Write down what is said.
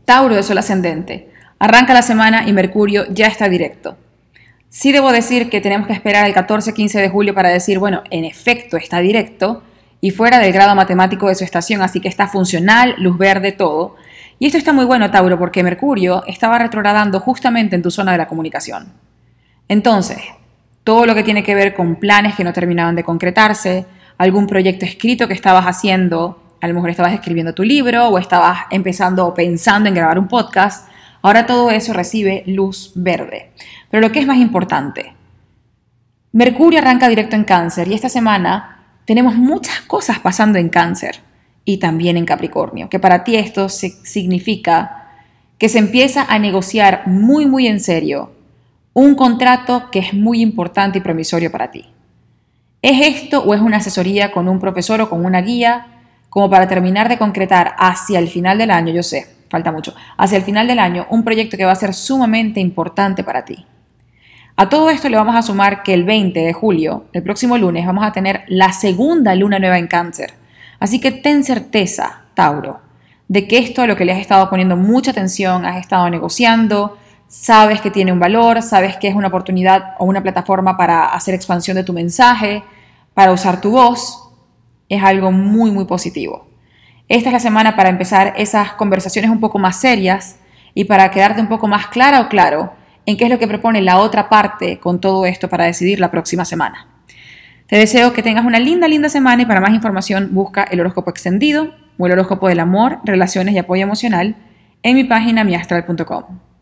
Tauro de Sol ascendente. Arranca la semana y Mercurio ya está directo. Sí debo decir que tenemos que esperar el 14-15 de julio para decir, bueno, en efecto está directo y fuera del grado matemático de su estación, así que está funcional, luz verde, todo. Y esto está muy bueno, Tauro, porque Mercurio estaba retrogradando justamente en tu zona de la comunicación. Entonces, todo lo que tiene que ver con planes que no terminaban de concretarse, algún proyecto escrito que estabas haciendo, a lo mejor estabas escribiendo tu libro o estabas empezando o pensando en grabar un podcast, ahora todo eso recibe luz verde. Pero lo que es más importante, Mercurio arranca directo en Cáncer y esta semana tenemos muchas cosas pasando en Cáncer y también en Capricornio, que para ti esto significa que se empieza a negociar muy en serio un contrato que es muy importante y promisorio para ti. ¿Es esto o es una asesoría con un profesor o con una guía como para terminar de concretar hacia el final del año? Yo sé, falta mucho, hacia el final del año un proyecto que va a ser sumamente importante para ti. A todo esto le vamos a sumar que el 20 de julio, el próximo lunes, vamos a tener la segunda luna nueva en Cáncer. Así que ten certeza, Tauro, de que esto a lo que le has estado poniendo mucha atención, has estado negociando, sabes que tiene un valor, sabes que es una oportunidad o una plataforma para hacer expansión de tu mensaje, para usar tu voz, es algo muy positivo. Esta es la semana para empezar esas conversaciones un poco más serias y para quedarte un poco más clara o claro en qué es lo que propone la otra parte con todo esto para decidir la próxima semana. Te deseo que tengas una linda semana y para más información busca el horóscopo extendido o el horóscopo del amor, relaciones y apoyo emocional en mi página miastral.com.